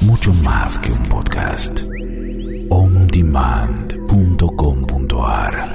mucho más que un podcast. ondemand.com.ar.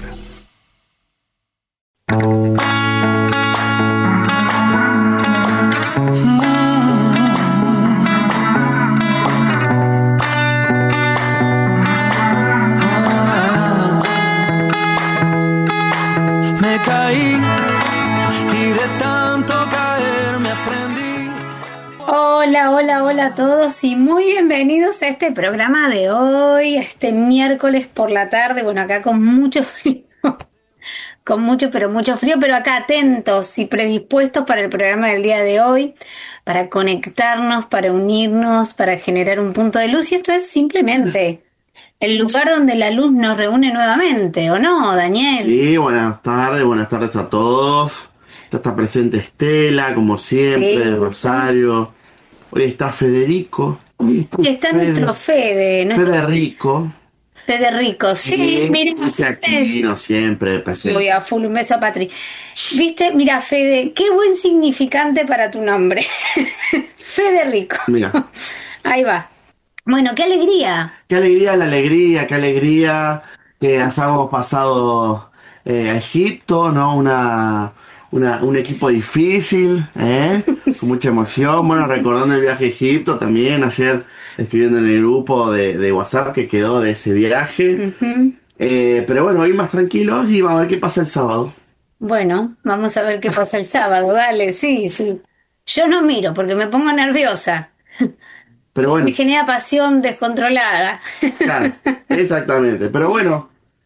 Me caí y de tanto caer me aprendí. Hola a todos y muy bienvenidos a este programa de hoy, este miércoles por la tarde. Bueno, acá con mucho frío, pero mucho frío, pero acá atentos y predispuestos para el programa del día de hoy, para conectarnos, para unirnos, para generar un punto de luz. Y esto es simplemente el lugar donde la luz nos reúne nuevamente, ¿o no, Daniel? Sí, buenas tardes a todos. Ya está presente Estela, como siempre, Sí, de Rosario. Hoy está Federico. Y está nuestro Federico. Federico, sí, mira, Aquí, no siempre presente. voy a full, un beso a Patri. Viste, mira, Fede, qué buen significante para tu nombre. Federico. Mira. Ahí va. Bueno, qué alegría. Qué alegría que hayamos pasado a Egipto, ¿no? Un equipo difícil, con mucha emoción. Bueno, recordando el viaje a Egipto también, ayer escribiendo en el grupo de WhatsApp que quedó de ese viaje. Ujú. Pero bueno, hoy más tranquilos y vamos a ver qué pasa el sábado. Bueno, vamos a ver qué pasa el sábado, dale, sí. Yo no miro porque me pongo nerviosa. Pero bueno, Me genera pasión descontrolada. claro, exactamente. Pero bueno,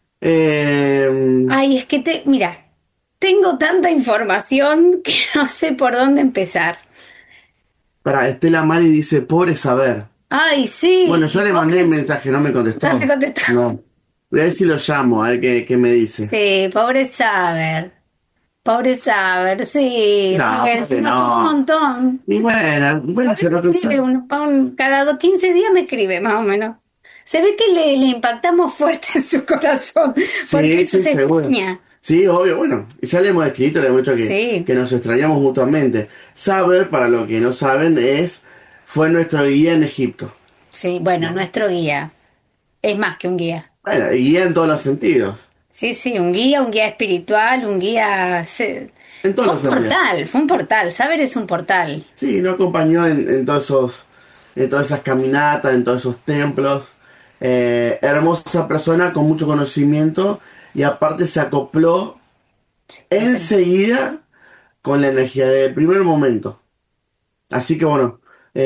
Ay, es que mira, tengo tanta información que no sé por dónde empezar. para Estela Mari dice, pobre saber. Ay, sí. Bueno, yo le mandé el mensaje, no me contestó. No se contestó. No. Voy a ver si lo llamo, a ver qué me dice. Sí, pobre Saber. Pobre Saber, sí. No, Porque porque se nos no. un montón. Y bueno, se lo Escribe cada 15 días me escribe, más o menos. Se ve que le impactamos fuerte en su corazón. Porque Sí, se seguro. extraña. Sí, obvio, bueno, ya le hemos escrito, le hemos dicho Sí. que nos extrañamos mutuamente. Saber, para los que no saben, fue nuestro guía en Egipto. Sí, bueno, nuestro guía. Es más que un guía. Bueno, y guía en todos los sentidos. Sí, un guía espiritual, un guía... En todos los sentidos. Fue un portal. Saber es un portal. Sí, nos acompañó en todas esas caminatas, en todos esos templos. Hermosa persona con mucho conocimiento y aparte se acopló enseguida con la energía del primer momento. Así que bueno,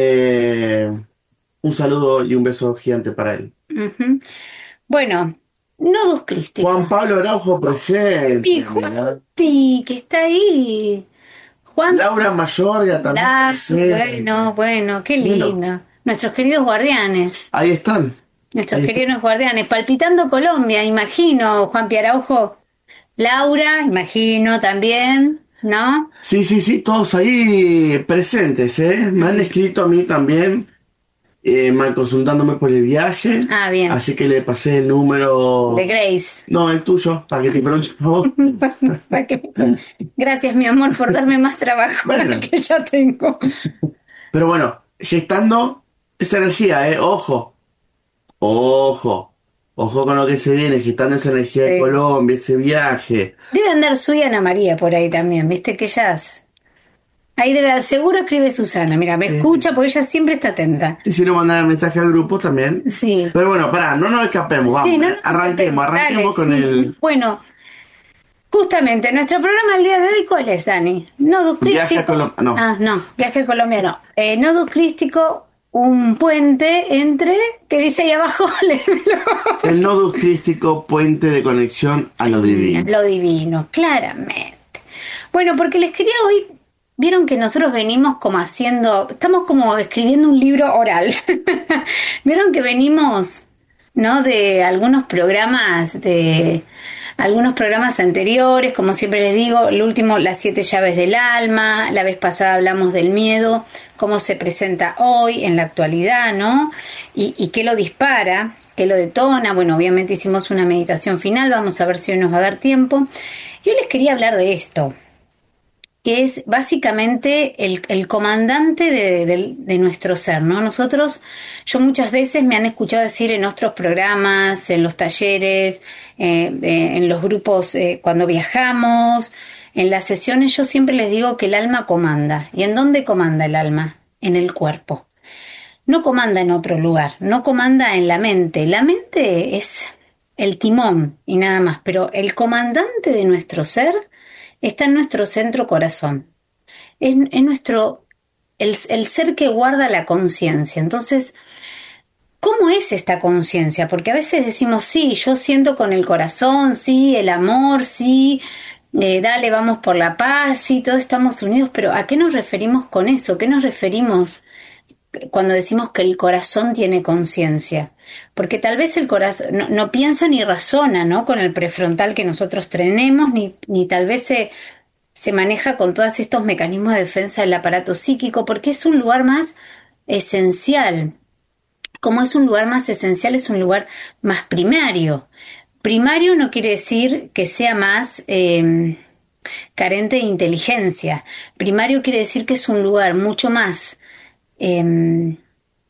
un saludo y un beso gigante para él. Ujú. Bueno, Nodus Christi. Juan Pablo Araujo presente. Y Juanpi, que está ahí. Juan. Laura Mayorga también presente. Bueno, qué lindo. Bueno. Nuestros queridos guardianes. Ahí están. Nuestros queridos guardianes. Palpitando Colombia, imagino, Juanpi Araujo. Laura, imagino también, ¿no? Sí, todos ahí presentes, ¿eh? Me han escrito a mí también, consultándome por el viaje. Ah, bien. Así que le pasé el número... De Grace. No, el tuyo, para que te pronuncie vos. Gracias, mi amor, por darme más trabajo Bueno. que ya tengo. Pero bueno, gestando esa energía, Ojo con lo que se viene, gestando esa energía de Sí. Colombia, ese viaje. Debe andar Suya Ana María por ahí también, viste que ellas... Ahí seguro escribe Susana, mira, me escucha porque ella siempre está atenta. Y si no, mandar mensaje al grupo también. Sí. Pero bueno, pará, no nos escapemos, vamos. Sí, no, arranquemos dale, con sí. el Bueno, justamente, nuestro programa el día de hoy, ¿cuál es, Dani? Nodus Viaje a Crístico. Colombia. No. Ah, no, viaje a Colombia no. Nodus Crístico, un puente entre, ¿qué dice ahí abajo? Léemelo. El Nodus Crístico, puente de conexión a lo divino. Lo divino, claramente. Bueno, porque les quería hoy, vieron que nosotros venimos como estamos como escribiendo un libro oral. Vieron que venimos, ¿no? De algunos programas anteriores, como siempre les digo, el último, las 7 llaves del alma, la vez pasada hablamos del miedo, cómo se presenta hoy en la actualidad, ¿no? Y qué lo dispara, qué lo detona. Bueno, obviamente hicimos una meditación final, vamos a ver si hoy nos va a dar tiempo. Yo les quería hablar de esto. que es básicamente el comandante de nuestro ser, ¿no? Yo muchas veces me han escuchado decir en otros programas, en los talleres, en los grupos, cuando viajamos, en las sesiones, yo siempre les digo que el alma comanda. ¿Y en dónde comanda el alma? En el cuerpo. No comanda en otro lugar, no comanda en la mente. La mente es el timón y nada más, pero el comandante de nuestro ser está en nuestro centro corazón. Es el ser que guarda la conciencia. Entonces, ¿cómo es esta conciencia? Porque a veces decimos, sí, yo siento con el corazón, sí, el amor, sí, dale, vamos por la paz, sí, todos estamos unidos, pero ¿a qué nos referimos con eso? ¿Qué nos referimos cuando decimos que el corazón tiene conciencia? Porque tal vez el corazón no piensa ni razona, ¿no?, con el prefrontal que nosotros tenemos, ni tal vez se maneja con todos estos mecanismos de defensa del aparato psíquico, porque es un lugar más esencial. Como es un lugar más esencial, es un lugar más primario. Primario no quiere decir que sea más carente de inteligencia. Primario quiere decir que es un lugar mucho más en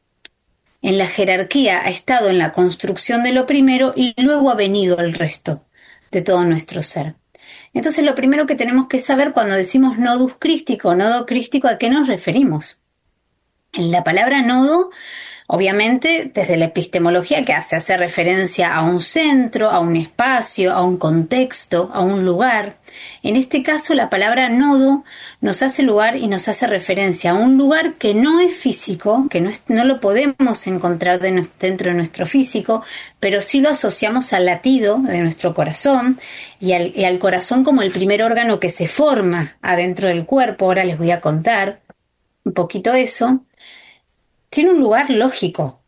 la jerarquía, ha estado en la construcción de lo primero y luego ha venido el resto de todo nuestro ser. Entonces, lo primero que tenemos que saber cuando decimos nodo crístico, ¿a qué nos referimos? En la palabra nodo, obviamente, desde la epistemología que hace referencia a un centro, a un espacio, a un contexto, a un lugar. En este caso, la palabra nodo nos hace lugar y nos hace referencia a un lugar que no es físico, que no lo podemos encontrar dentro de nuestro físico, pero sí lo asociamos al latido de nuestro corazón y al corazón como el primer órgano que se forma adentro del cuerpo. Ahora les voy a contar un poquito eso. Tiene un lugar lógico.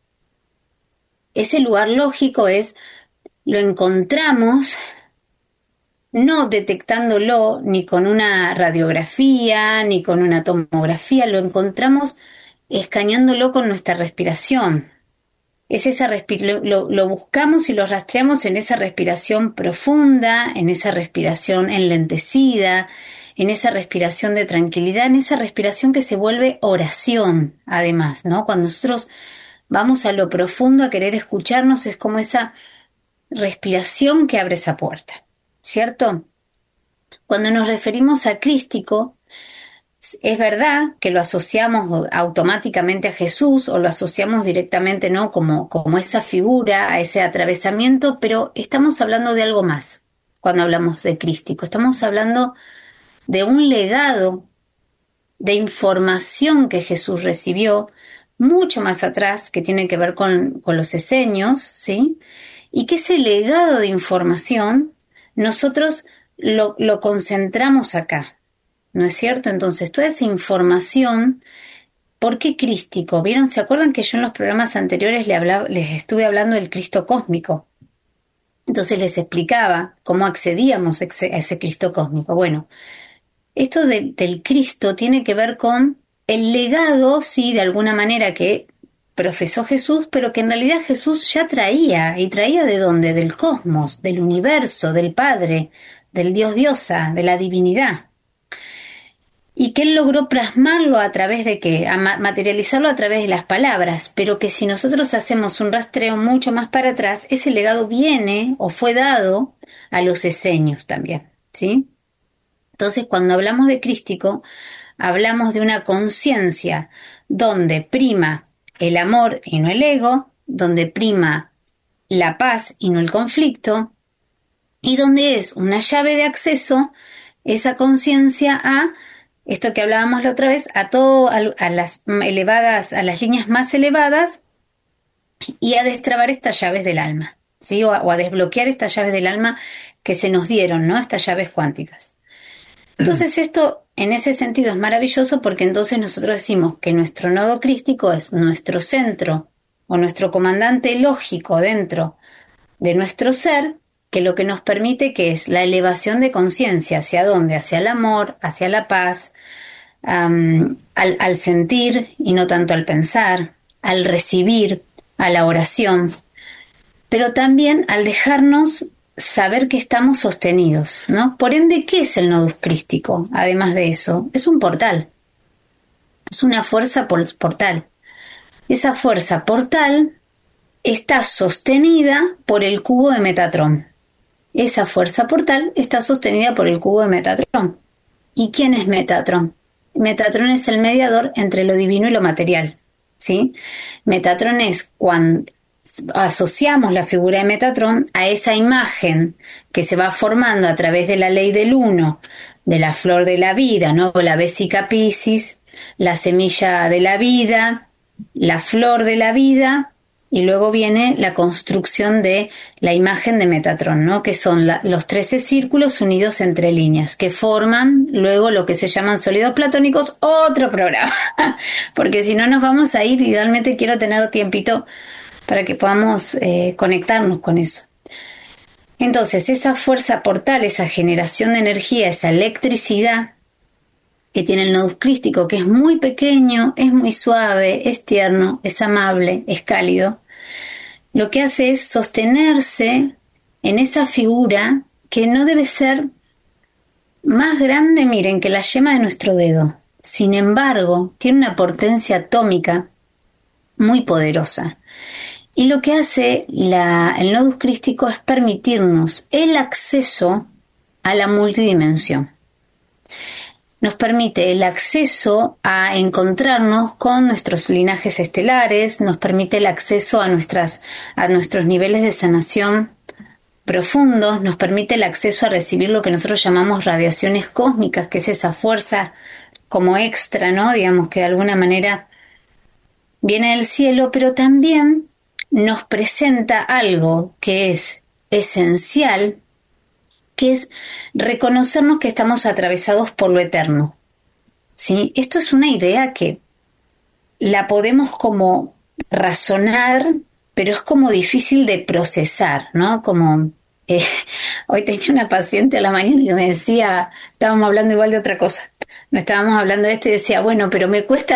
Ese lugar lógico lo encontramos no detectándolo ni con una radiografía, ni con una tomografía, lo encontramos escaneándolo con nuestra respiración. Es lo buscamos y lo rastreamos en esa respiración profunda, en esa respiración enlentecida, en esa respiración de tranquilidad, en esa respiración que se vuelve oración, además, ¿no? Cuando nosotros vamos a lo profundo a querer escucharnos, es como esa respiración que abre esa puerta, ¿cierto? Cuando nos referimos a crístico, es verdad que lo asociamos automáticamente a Jesús o lo asociamos directamente, ¿no?, como esa figura, a ese atravesamiento, pero estamos hablando de algo más cuando hablamos de crístico. Estamos hablando de un legado de información que Jesús recibió mucho más atrás, que tiene que ver con los esenios, ¿sí? Y que ese legado de información nosotros lo concentramos acá, ¿no es cierto? Entonces, toda esa información, ¿por qué crístico? ¿Vieron? ¿Se acuerdan que yo en los programas anteriores les estuve hablando del Cristo cósmico? Entonces les explicaba cómo accedíamos a ese Cristo cósmico. Bueno, esto del Cristo tiene que ver con el legado, sí, de alguna manera que profesó Jesús, pero que en realidad Jesús ya traía. ¿Y traía de dónde? Del cosmos, del universo, del Padre, del Dios Diosa, de la divinidad. Y que él logró plasmarlo a través de qué, materializarlo a través de las palabras, pero que si nosotros hacemos un rastreo mucho más para atrás, ese legado viene o fue dado a los esenios también, ¿sí? Entonces, cuando hablamos de crístico, hablamos de una conciencia donde prima el amor y no el ego, donde prima la paz y no el conflicto, y donde es una llave de acceso esa conciencia a esto que hablábamos la otra vez, a las líneas más elevadas y a destrabar estas llaves del alma, ¿sí? O a desbloquear estas llaves del alma que se nos dieron, ¿no? Estas llaves cuánticas. Entonces esto, en ese sentido, es maravilloso porque entonces nosotros decimos que nuestro nodo crístico es nuestro centro o nuestro comandante lógico dentro de nuestro ser, que lo que nos permite que es la elevación de conciencia. ¿Hacia dónde? Hacia el amor, hacia la paz, al sentir y no tanto al pensar, al recibir, a la oración, pero también al dejarnos saber que estamos sostenidos, ¿no? Por ende, ¿qué es el nodus crístico? Además de eso, es un portal. Es una fuerza portal. Esa fuerza portal está sostenida por el cubo de Metatrón. Esa fuerza portal está sostenida por el cubo de Metatrón. ¿Y quién es Metatrón? Metatrón es el mediador entre lo divino y lo material, ¿sí? Metatrón es cuando asociamos la figura de Metatrón a esa imagen que se va formando a través de la ley del uno, de la flor de la vida, ¿no? La Vesica Piscis, la semilla de la vida, la flor de la vida, y luego viene la construcción de la imagen de Metatrón, ¿no? Que son los 13 círculos unidos entre líneas, que forman luego lo que se llaman sólidos platónicos, otro programa, porque si no nos vamos a ir y realmente quiero tener tiempito para que podamos conectarnos con eso. Entonces, esa fuerza portal, esa generación de energía, esa electricidad que tiene el nodus crístico, que es muy pequeño, es muy suave, es tierno, es amable, es cálido, lo que hace es sostenerse en esa figura que no debe ser más grande, miren, que la yema de nuestro dedo. Sin embargo, tiene una potencia atómica muy poderosa. Y lo que hace el nodus crístico es permitirnos el acceso a la multidimensión. Nos permite el acceso a encontrarnos con nuestros linajes estelares, nos permite el acceso a nuestros niveles de sanación profundos, nos permite el acceso a recibir lo que nosotros llamamos radiaciones cósmicas, que es esa fuerza como extra, ¿no? Digamos que de alguna manera viene del cielo, pero también nos presenta algo que es esencial, que es reconocernos que estamos atravesados por lo eterno, ¿sí? Esto es una idea que la podemos como razonar, pero es como difícil de procesar, ¿no? Como hoy tenía una paciente a la mañana y me decía, estábamos hablando igual de otra cosa, no estábamos hablando de esto y decía, bueno, pero me cuesta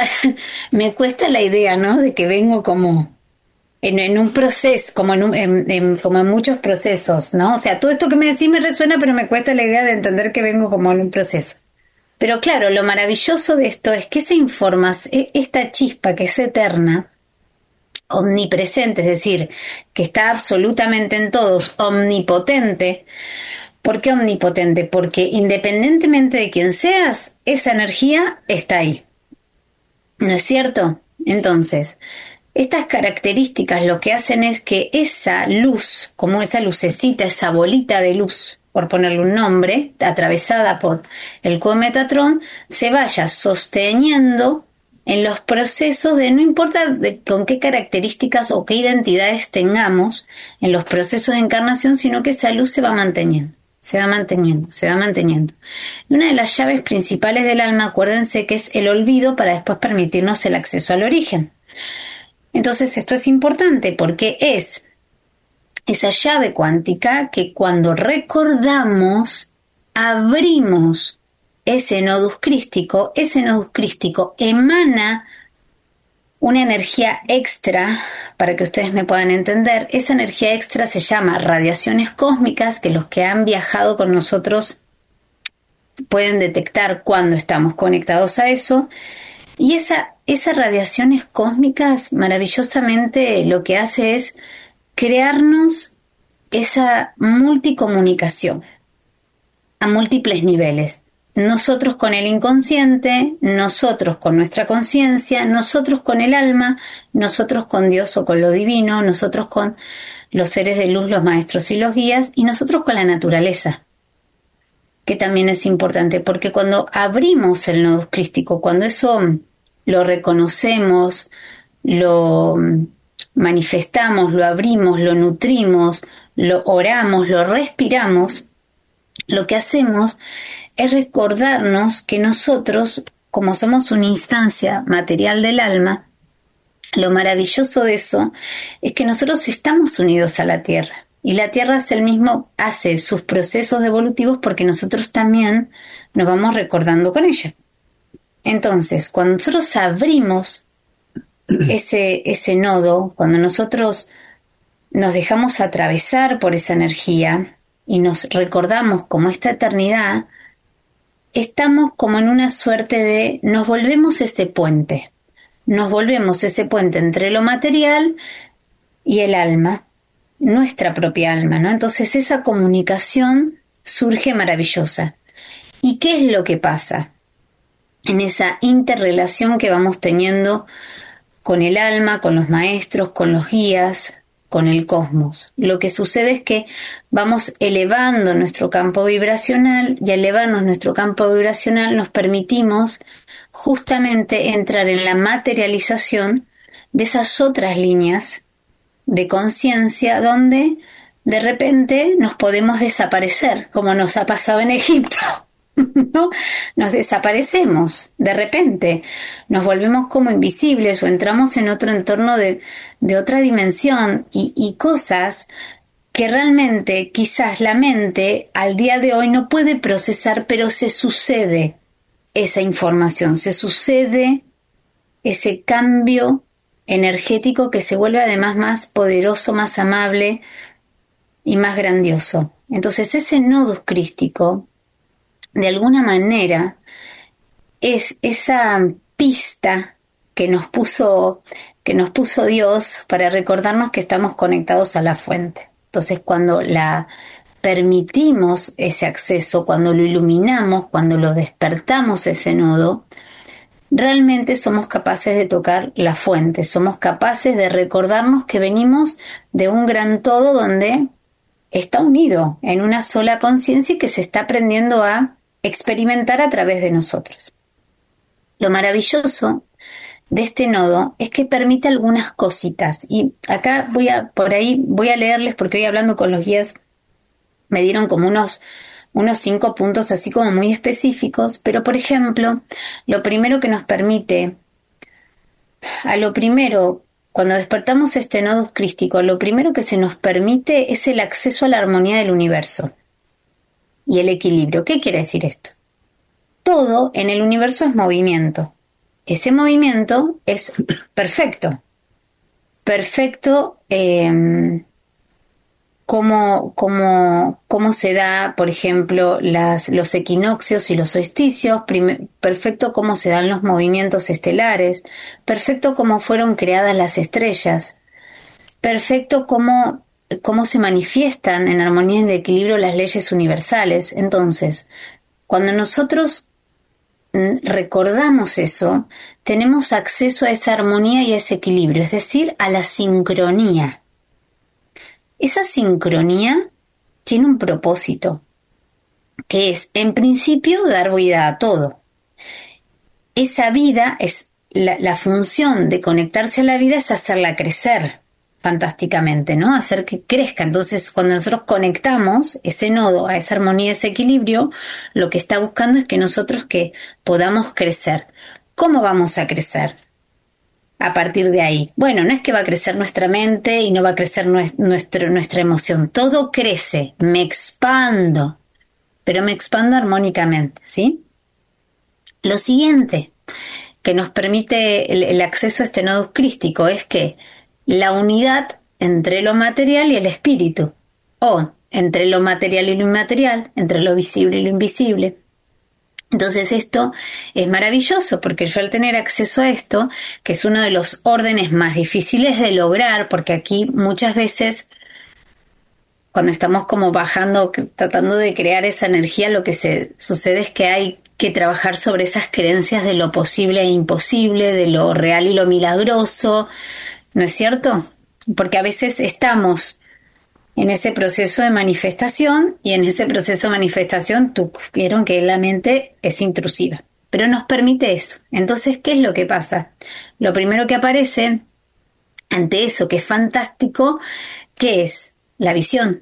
la idea, ¿no? De que vengo como en un proceso, como como en muchos procesos, ¿no? O sea, todo esto que me decís me resuena, pero me cuesta la idea de entender que vengo como en un proceso. Pero claro, lo maravilloso de esto es que esa información, esta chispa que es eterna, omnipresente, es decir, que está absolutamente en todos, omnipotente. ¿Por qué omnipotente? Porque independientemente de quién seas, esa energía está ahí. ¿No es cierto? Entonces, estas características lo que hacen es que esa luz, como esa lucecita, esa bolita de luz, por ponerle un nombre, atravesada por el cubo Metatrón, se vaya sosteniendo en los procesos de, no importa con qué características o qué identidades tengamos en los procesos de encarnación, sino que esa luz se va manteniendo. Se va manteniendo, se va manteniendo. Y una de las llaves principales del alma, acuérdense que es el olvido para después permitirnos el acceso al origen. Entonces esto es importante porque es esa llave cuántica que cuando recordamos, abrimos ese nodus crístico emana una energía extra, para que ustedes me puedan entender. Esa energía extra se llama radiaciones cósmicas, que los que han viajado con nosotros pueden detectar cuando estamos conectados a eso. Y esas radiaciones cósmicas maravillosamente lo que hace es crearnos esa multicomunicación a múltiples niveles. Nosotros con el inconsciente, nosotros con nuestra conciencia, nosotros con el alma, nosotros con Dios o con lo divino, nosotros con los seres de luz, los maestros y los guías, y nosotros con la naturaleza, que también es importante, porque cuando abrimos el nodus crístico, cuando eso lo reconocemos, lo manifestamos, lo abrimos, lo nutrimos, lo oramos, lo respiramos, lo que hacemos es recordarnos que nosotros, como somos una instancia material del alma, lo maravilloso de eso es que nosotros estamos unidos a la Tierra. Y la Tierra hace sus procesos evolutivos porque nosotros también nos vamos recordando con ella. Entonces, cuando nosotros abrimos ese nodo, cuando nosotros nos dejamos atravesar por esa energía, y nos recordamos como esta eternidad, estamos como en una suerte de, nos volvemos ese puente entre lo material y el alma, nuestra propia alma, ¿no? Entonces esa comunicación surge maravillosa. ¿Y qué es lo que pasa en esa interrelación que vamos teniendo con el alma, con los maestros, con los guías, con el cosmos? Lo que sucede es que vamos elevando nuestro campo vibracional, y al elevarnos nuestro campo vibracional nos permitimos justamente entrar en la materialización de esas otras líneas de conciencia donde de repente nos podemos desaparecer, como nos ha pasado en Egipto. ¿No? Nos desaparecemos de repente, nos volvemos como invisibles o entramos en otro entorno de otra dimensión y cosas que realmente quizás la mente al día de hoy no puede procesar, pero se sucede esa información, se sucede ese cambio energético que se vuelve además más poderoso, más amable y más grandioso. Entonces ese nodus crístico de alguna manera es esa pista que nos puso Dios para recordarnos que estamos conectados a la fuente. Entonces, cuando la permitimos ese acceso, cuando lo iluminamos, cuando lo despertamos ese nodo, realmente somos capaces de tocar la fuente, somos capaces de recordarnos que venimos de un gran todo donde está unido en una sola conciencia y que se está aprendiendo a experimentar a través de nosotros. Lo maravilloso de este nodo es que permite algunas cositas, y acá voy a leerles, porque hoy hablando con los guías me dieron como unos 5 puntos así como muy específicos, pero por ejemplo, lo primero que nos permite, cuando despertamos este nodo crístico, lo primero que se nos permite es el acceso a la armonía del universo y el equilibrio. ¿Qué quiere decir esto? Todo en el universo es movimiento. Ese movimiento es perfecto. Perfecto cómo se da, por ejemplo, los equinoccios y los solsticios, perfecto cómo se dan los movimientos estelares, perfecto cómo fueron creadas las estrellas, perfecto cómo se manifiestan en armonía y en equilibrio las leyes universales. Entonces, cuando nosotros recordamos eso, tenemos acceso a esa armonía y a ese equilibrio, es decir, a la sincronía. Esa sincronía tiene un propósito, que es, en principio, dar vida a todo. Esa vida es la función de conectarse a la vida, es hacerla crecer fantásticamente, ¿no? Hacer que crezca. Entonces, cuando nosotros conectamos ese nodo a esa armonía, ese equilibrio, lo que está buscando es que nosotros que podamos crecer. ¿Cómo vamos a crecer? A partir de ahí. Bueno, no es que va a crecer nuestra mente y no va a crecer nuestra emoción. Todo crece. Me expando. Pero me expando armónicamente, ¿sí? Lo siguiente que nos permite el acceso a este nodo crístico es que la unidad entre lo material y el espíritu, o entre lo material y lo inmaterial, entre lo visible y lo invisible. Entonces esto es maravilloso, porque yo al tener acceso a esto, que es uno de los órdenes más difíciles de lograr, porque aquí muchas veces cuando estamos como bajando, tratando de crear esa energía, lo que sucede es que hay que trabajar sobre esas creencias de lo posible e imposible, de lo real y lo milagroso, ¿no es cierto? Porque a veces estamos en ese proceso de manifestación y en ese proceso de manifestación vieron que la mente es intrusiva, pero nos permite eso. Entonces, ¿qué es lo que pasa? Lo primero que aparece ante eso, que es fantástico, ¿qué es? La visión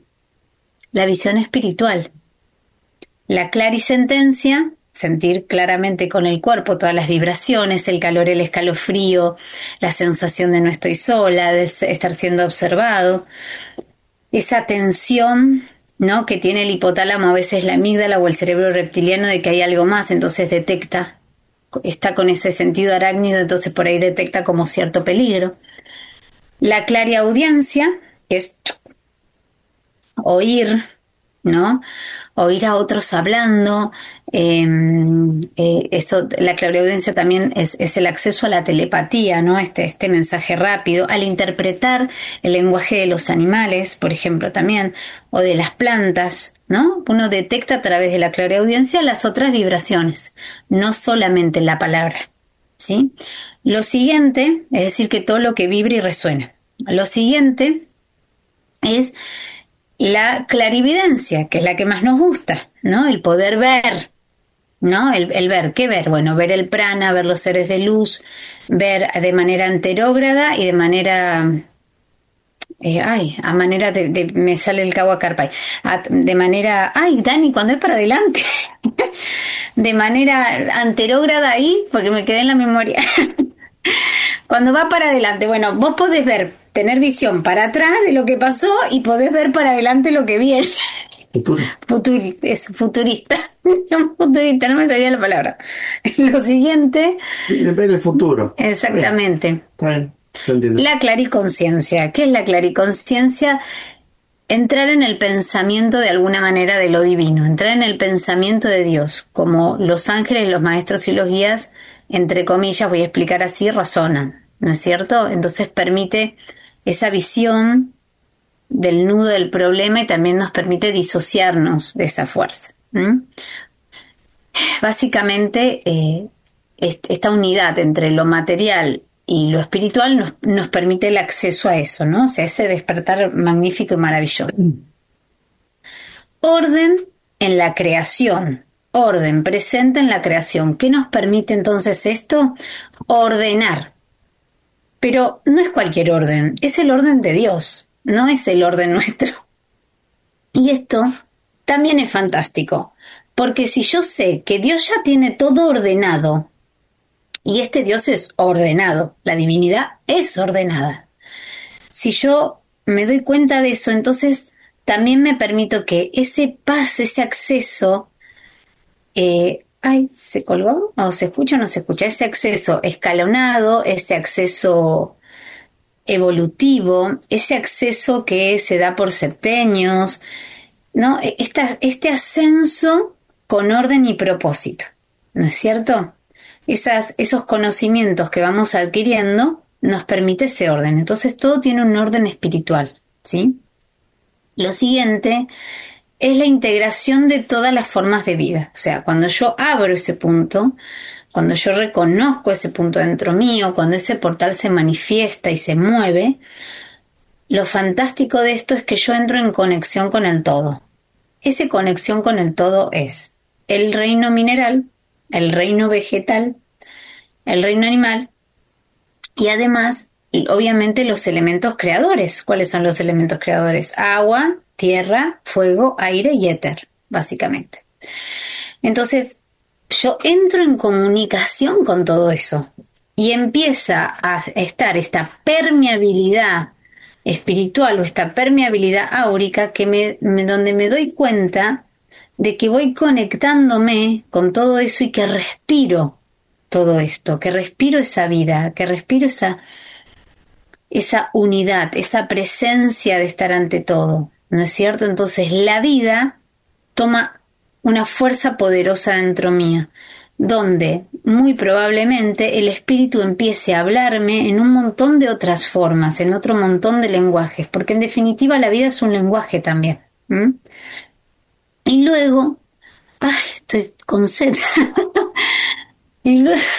espiritual, la clarisentencia, sentir claramente con el cuerpo todas las vibraciones, el calor, el escalofrío, la sensación de no estoy sola, de estar siendo observado, esa tensión, ¿no?, que tiene el hipotálamo, a veces la amígdala o el cerebro reptiliano, de que hay algo más, entonces detecta, está con ese sentido arácnido, entonces por ahí detecta como cierto peligro. La clariaudiencia, que es oír ¿no? Oír a otros hablando, eso, la clariaudiencia también es el acceso a la telepatía, ¿no? Este mensaje rápido, al interpretar el lenguaje de los animales, por ejemplo, también, o de las plantas, ¿no? Uno detecta a través de la clariaudiencia las otras vibraciones, no solamente la palabra, ¿sí? Lo siguiente, es decir, que todo lo que vibra y resuena. Lo siguiente es la clarividencia, que es la que más nos gusta, ¿no? El poder ver, ¿no? El ver, ¿qué ver? Bueno, ver el prana, ver los seres de luz, ver de manera anterógrada y de manera... a manera me sale el cabo a Carpay. De manera... Ay, Dani, cuando es para adelante. De manera anterógrada ahí, porque me quedé en la memoria. Cuando va para adelante, bueno, vos podés ver, tener visión para atrás de lo que pasó y podés ver para adelante lo que viene. Futuro. Es futurista. Yo futurista, no me salía la palabra. Lo siguiente. Ver el futuro. Exactamente. Está bien, te entiendo. La clariconciencia. ¿Qué es la clariconciencia? Entrar en el pensamiento de alguna manera de lo divino, entrar en el pensamiento de Dios, como los ángeles, los maestros y los guías, entre comillas, voy a explicar así, razonan, ¿no es cierto? Entonces permite esa visión del nudo del problema y también nos permite disociarnos de esa fuerza. Básicamente, esta unidad entre lo material y lo espiritual nos permite el acceso a eso, ¿no? O sea, ese despertar magnífico y maravilloso. Orden en la creación, orden presente en la creación. ¿Qué nos permite entonces esto? Ordenar. Pero no es cualquier orden, es el orden de Dios, no es el orden nuestro. Y esto también es fantástico, porque si yo sé que Dios ya tiene todo ordenado, y este Dios es ordenado, la divinidad es ordenada. Si yo me doy cuenta de eso, entonces también me permito que ese paz, ese acceso, ¿se colgó? ¿O se escucha o no se escucha? Ese acceso escalonado, ese acceso evolutivo, ese acceso que se da por septenios, ¿no? Este ascenso con orden y propósito, ¿no es cierto? Esos conocimientos que vamos adquiriendo nos permite ese orden. Entonces todo tiene un orden espiritual, ¿sí? Lo siguiente es la integración de todas las formas de vida. O sea, cuando yo abro ese punto, cuando yo reconozco ese punto dentro mío, cuando ese portal se manifiesta y se mueve, lo fantástico de esto es que yo entro en conexión con el todo. Esa conexión con el todo es el reino mineral, el reino vegetal, el reino animal y además, obviamente, los elementos creadores. ¿Cuáles son los elementos creadores? Agua, tierra, fuego, aire y éter, básicamente. Entonces, yo entro en comunicación con todo eso y empieza a estar esta permeabilidad espiritual o esta permeabilidad áurica donde me doy cuenta de que voy conectándome con todo eso y que respiro todo esto, que respiro esa vida, que respiro esa unidad, esa presencia de estar ante todo, ¿no es cierto? Entonces la vida toma una fuerza poderosa dentro mía, donde muy probablemente el espíritu empiece a hablarme en un montón de otras formas, en otro montón de lenguajes, porque en definitiva la vida es un lenguaje también. Y luego, estoy con sed. y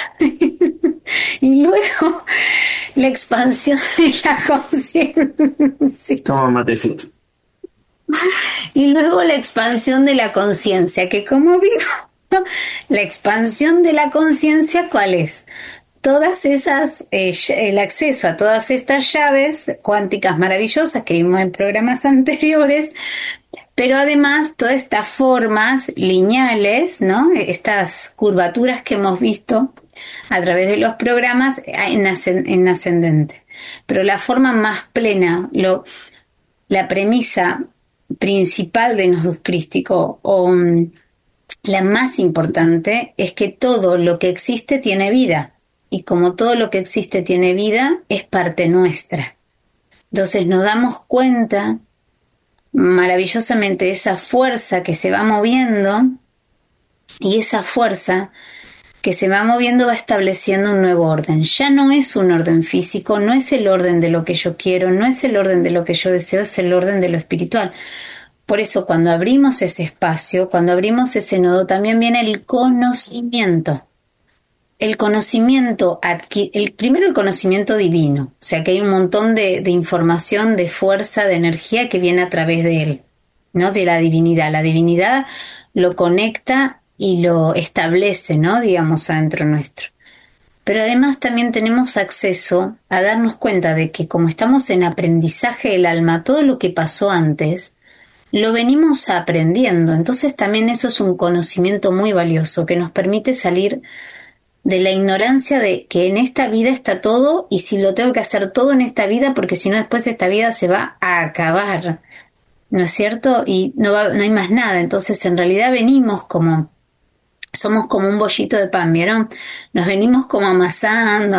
luego la expansión de la conciencia. Toma matecito. Y luego la expansión de la conciencia, que como digo, la expansión de la conciencia, ¿cuál es? Todas esas, el acceso a todas estas llaves cuánticas maravillosas que vimos en programas anteriores, pero además todas estas formas lineales, ¿no? Estas curvaturas que hemos visto a través de los programas en ascendente. Pero la forma más plena, la premisa principal de Nodus Crístico, o la más importante, es que todo lo que existe tiene vida. Y como todo lo que existe tiene vida, es parte nuestra. Entonces nos damos cuenta maravillosamente esa fuerza que se va moviendo, y esa fuerza que se va moviendo va estableciendo un nuevo orden. Ya no es un orden físico, no es el orden de lo que yo quiero, no es el orden de lo que yo deseo, es el orden de lo espiritual. Por eso cuando abrimos ese espacio, cuando abrimos ese nodo, también viene el conocimiento. El conocimiento, primero el conocimiento divino, o sea que hay un montón de información, de fuerza, de energía que viene a través de él, ¿no? De la divinidad. La divinidad lo conecta y lo establece, ¿no? Digamos, adentro nuestro. Pero además también tenemos acceso a darnos cuenta de que como estamos en aprendizaje del alma, todo lo que pasó antes, lo venimos aprendiendo. Entonces también eso es un conocimiento muy valioso que nos permite salir de la ignorancia de que en esta vida está todo y si lo tengo que hacer todo en esta vida porque si no después esta vida se va a acabar, ¿no es cierto? Y no hay más nada. Entonces en realidad somos como un bollito de pan, ¿vieron? Nos venimos como amasando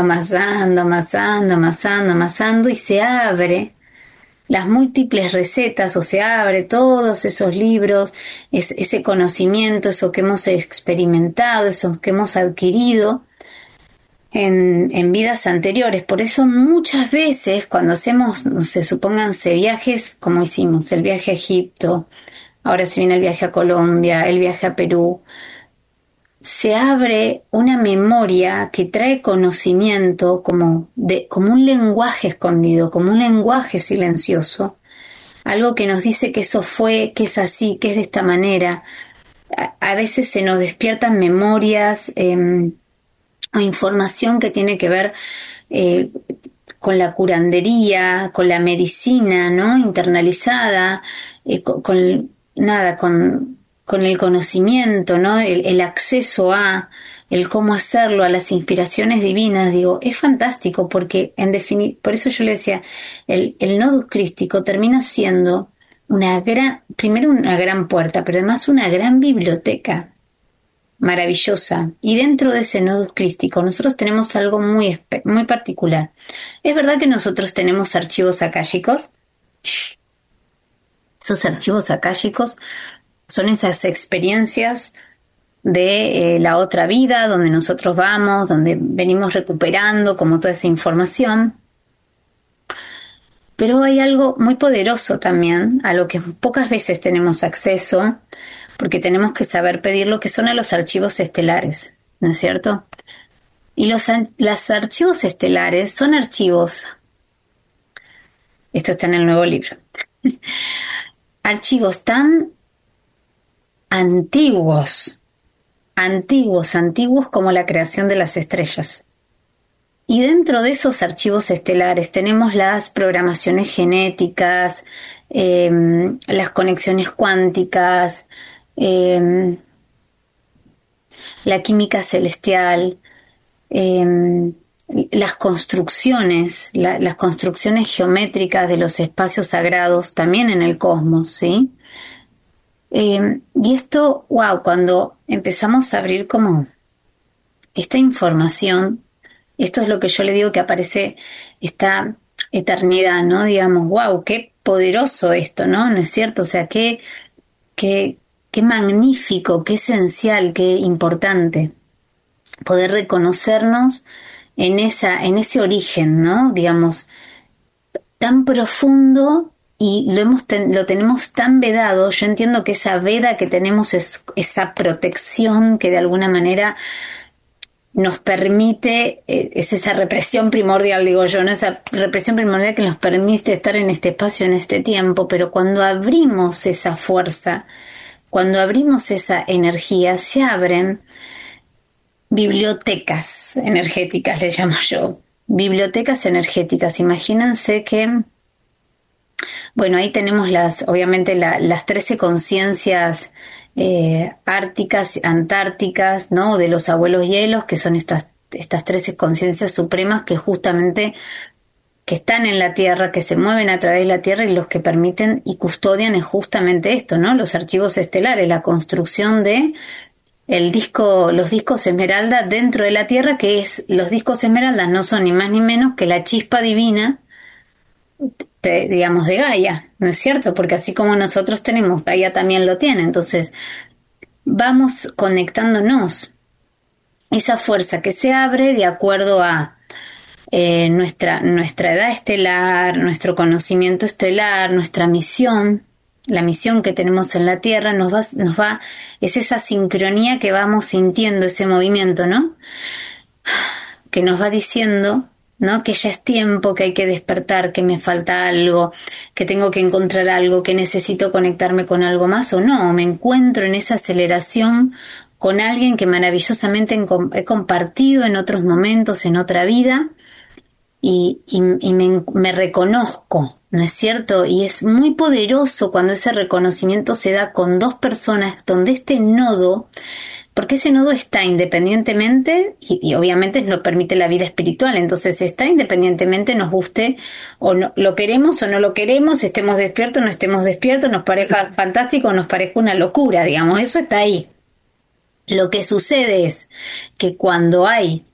y se abre las múltiples recetas o se abre todos esos libros, ese conocimiento, eso que hemos experimentado, eso que hemos adquirido en vidas anteriores. Por eso muchas veces cuando hacemos, no sé, supónganse viajes como hicimos, el viaje a Egipto, ahora se viene el viaje a Colombia, el viaje a Perú, se abre una memoria que trae conocimiento como un lenguaje escondido, como un lenguaje silencioso, algo que nos dice que eso fue, que es así, que es de esta manera. A veces se nos despiertan memorias o información que tiene que ver con la curandería, con la medicina, ¿no? Internalizada, con el conocimiento, ¿no? El acceso el cómo hacerlo, a las inspiraciones divinas. Digo, es fantástico porque por eso yo le decía, el nodus crístico termina siendo primero una gran puerta, pero además una gran biblioteca maravillosa. Y dentro de ese nodus crístico nosotros tenemos algo muy particular. Es verdad que nosotros tenemos archivos akáshicos. Esos archivos akáshicos son esas experiencias de la otra vida, donde nosotros vamos, donde venimos recuperando como toda esa información. Pero hay algo muy poderoso también, a lo que pocas veces tenemos acceso, porque tenemos que saber pedir lo que son a los archivos estelares, ¿no es cierto? Y los archivos estelares son archivos, esto está en el nuevo libro, archivos tan antiguos como la creación de las estrellas. Y dentro de esos archivos estelares tenemos las programaciones genéticas, las conexiones cuánticas, la química celestial, las construcciones geométricas de los espacios sagrados también en el cosmos, ¿sí? Y esto, wow, cuando empezamos a abrir como esta información, esto es lo que yo le digo que aparece esta eternidad, ¿no? Digamos, wow, qué poderoso esto, ¿no? ¿No es cierto? O sea, qué magnífico, qué esencial, qué importante poder reconocernos en ese origen, ¿no? Digamos, tan profundo. Y lo tenemos tan vedado. Yo entiendo que esa veda que tenemos es esa protección que de alguna manera nos permite, es esa represión primordial, digo yo, ¿no? Esa represión primordial que nos permite estar en este espacio, en este tiempo. Pero cuando abrimos esa fuerza, cuando abrimos esa energía, se abren bibliotecas energéticas, le llamo yo. Bibliotecas energéticas. Imagínense que bueno, ahí tenemos obviamente las 13 conciencias árticas, antárticas, ¿no? De los abuelos hielos, que son estas 13 conciencias supremas que justamente que están en la Tierra, que se mueven a través de la Tierra y los que permiten y custodian es justamente esto, ¿no? Los archivos estelares, la construcción de los discos esmeralda dentro de la Tierra, que los discos esmeraldas no son ni más ni menos que la chispa divina digamos, de Gaia, ¿no es cierto? Porque así como nosotros tenemos, Gaia también lo tiene. Entonces, vamos conectándonos. Esa fuerza que se abre de acuerdo a nuestra edad estelar, nuestro conocimiento estelar, nuestra misión, la misión que tenemos en la Tierra, es esa sincronía que vamos sintiendo, ese movimiento, ¿no? Que nos va diciendo, ¿no? Que ya es tiempo, que hay que despertar, que me falta algo, que tengo que encontrar algo, que necesito conectarme con algo más o no, me encuentro en esa aceleración con alguien que maravillosamente he compartido en otros momentos, en otra vida, y me reconozco, ¿no es cierto? Y es muy poderoso cuando ese reconocimiento se da con dos personas, donde este nodo, porque ese nodo está independientemente, y obviamente lo permite la vida espiritual, entonces está independientemente, nos guste o no, lo queremos o no lo queremos, estemos despiertos o no estemos despiertos, nos parezca fantástico o nos parezca una locura, digamos, eso está ahí. Lo que sucede es que cuando hay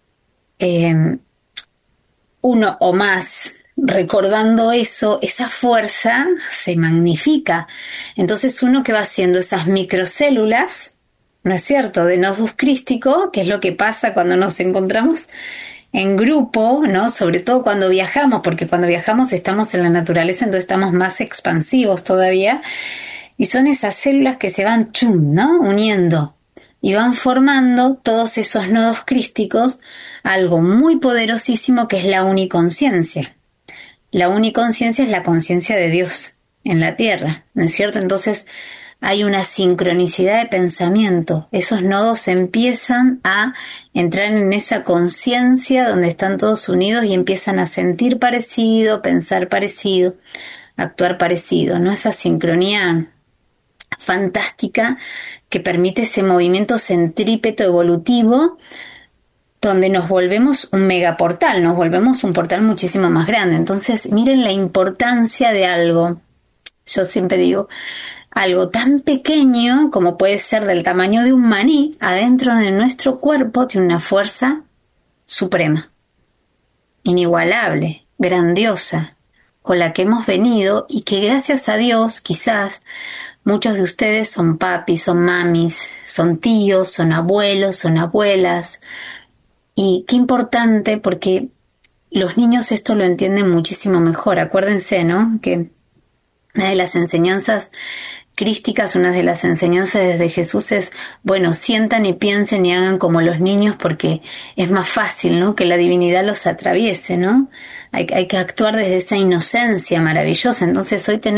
uno o más recordando eso, esa fuerza se magnifica. Entonces uno que va haciendo esas microcélulas, ¿no es cierto?, de nodus crístico, que es lo que pasa cuando nos encontramos en grupo, ¿no? Sobre todo cuando viajamos, porque cuando viajamos estamos en la naturaleza, entonces estamos más expansivos todavía, y son esas células que se van, chum, ¿no?, uniendo. Y van formando todos esos nodos crísticos, algo muy poderosísimo que es la uniconciencia. La uniconciencia es la conciencia de Dios en la Tierra, ¿no es cierto? Entonces hay una sincronicidad de pensamiento. Esos nodos empiezan a entrar en esa conciencia donde están todos unidos y empiezan a sentir parecido, pensar parecido, actuar parecido, ¿no? Esa sincronía fantástica que permite ese movimiento centrípeto evolutivo donde nos volvemos un megaportal, nos volvemos un portal muchísimo más grande. Entonces, miren la importancia de algo. Yo siempre digo, algo tan pequeño como puede ser del tamaño de un maní, adentro de nuestro cuerpo tiene una fuerza suprema, inigualable, grandiosa, con la que hemos venido y que gracias a Dios quizás muchos de ustedes son papis, son mamis, son tíos, son abuelos, son abuelas. Y qué importante, porque los niños esto lo entienden muchísimo mejor. Acuérdense, ¿no?, que una de las enseñanzas crísticas, una de las enseñanzas desde Jesús es, bueno, sientan y piensen y hagan como los niños porque es más fácil, ¿no?, que la divinidad los atraviese, ¿no? Hay que actuar desde esa inocencia maravillosa. Entonces hoy